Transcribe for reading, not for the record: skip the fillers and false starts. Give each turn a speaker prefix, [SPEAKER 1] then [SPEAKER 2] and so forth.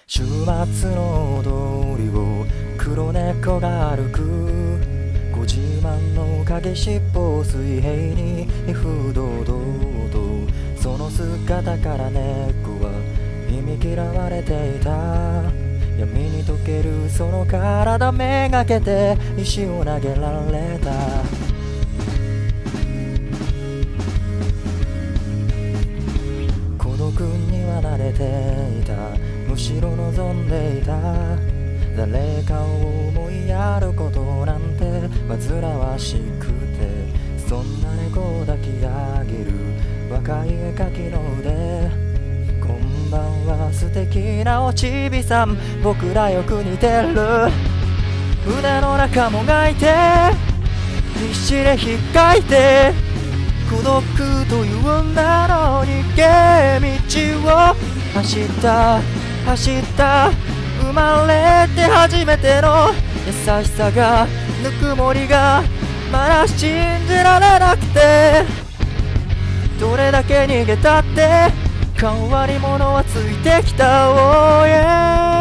[SPEAKER 1] 週末の通りを黒猫が歩く。ご自慢の影尻尾を水平に不動々と、その姿から猫は忌み嫌われていた。闇に溶けるその体めがけて石を投げられた。孤独には慣れていた、むしろ望んでいた。誰かを思いやることなんて煩わしくて、そんな猫を抱き上げる若い絵描きの腕。こんばんは素敵なおちびさん、僕らよく似てる。腕の中もがいて必死で引っかいて、孤独という名の逃げ道を走った生まれて初めての優しさが、ぬくもりがまだ信じられなくて、どれだけ逃げたって変わり者はついてきた。Oh yeah